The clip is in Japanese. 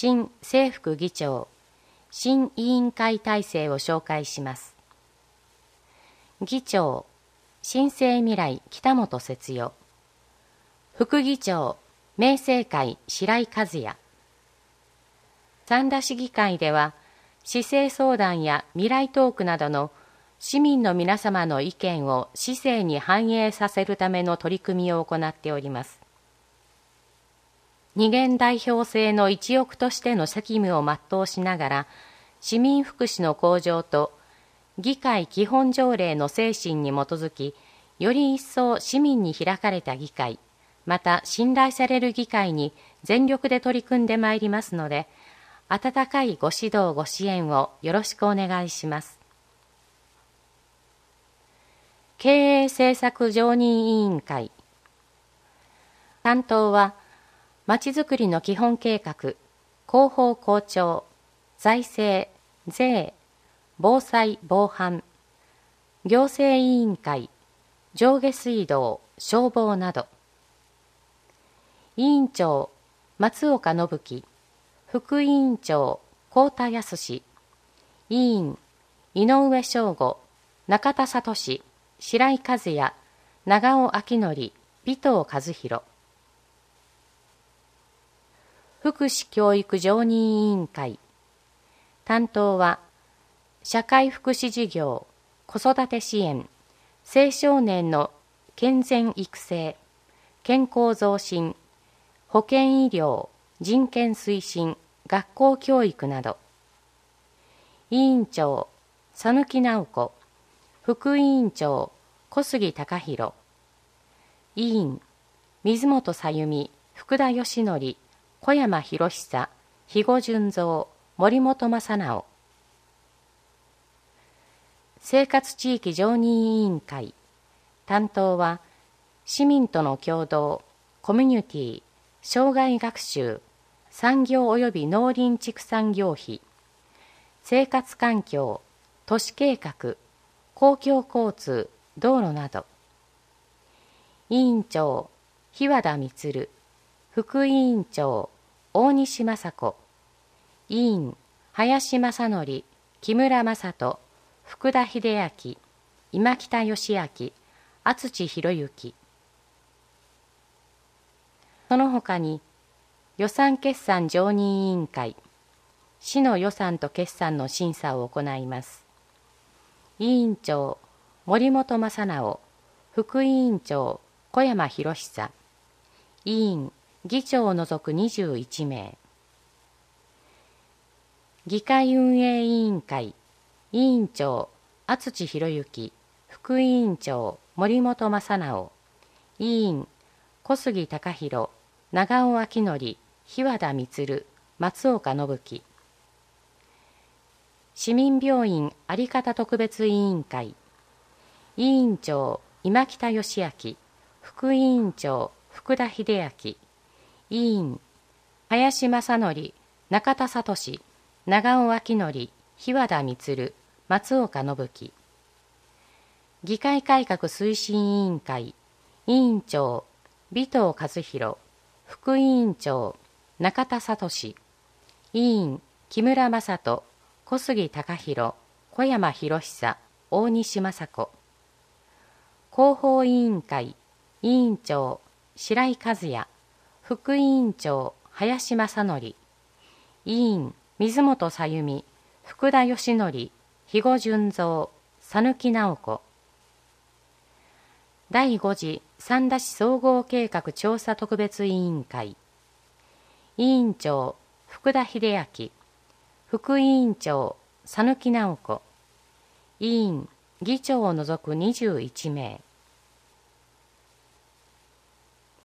新正副議長、新委員会体制を紹介します。議長、新生未来北本節代。副議長、明政会白井和也。三田市議会では、市政相談や未来トークなどの市民の皆様の意見を市政に反映させるための取り組みを行っております。二元代表制の一翼としての責務を全うしながら、市民福祉の向上と議会基本条例の精神に基づき、より一層市民に開かれた議会、また信頼される議会に全力で取り組んでまいりますので、温かいご指導ご支援をよろしくお願いします。経営政策常任委員会。担当は、まちづくりの基本計画、広報校長、財政、税、防災防犯、行政委員会、上下水道、消防など。委員長、松岡信樹、副委員長、幸田康、委員、井上翔吾、中田聡、白井和也、長尾明則、尾藤和弘。福祉教育常任委員会。担当は、社会福祉事業、子育て支援、青少年の健全育成、健康増進、保健医療、人権推進、学校教育など。委員長、佐貫直子、副委員長、小杉貴弘。委員、水本さゆみ、福田義則、小山博久、肥後純三、森本正直。生活地域常任委員会。担当は、市民との共同、コミュニティ、障害学習、産業及び農林畜産業費、生活環境、都市計画、公共交通、道路など。委員長、日和田充、副委員長、大西雅子。委員、林正則、木村正人、福田秀明、今北義明、厚地博之。その他に、予算決算常任委員会、市の予算と決算の審査を行います。委員長、森本正直、副委員長、小山博久。委員、議長を除く21名。議会運営委員会、委員長、厚地博之、副委員長、森本正直。委員、小杉貴弘、長尾明則、日和田充、松岡信樹。市民病院あり方特別委員会。委員長、今北義明、副委員長、福田秀明。委員、林正則、中田聡、長尾明則、日和田充、松岡信樹。議会改革推進委員会。委員長、尾藤和弘、副委員長、中田聡。委員、木村正人、小杉貴弘、小山博久、大西雅子。広報委員会。委員長、白井和也、副委員長、林正則。委員、水本さゆみ、福田義則、肥後純三、佐貫直子。第5次三田市総合計画調査特別委員会。委員長、福田秀明、副委員長、佐貫直子。委員、議長を除く21名。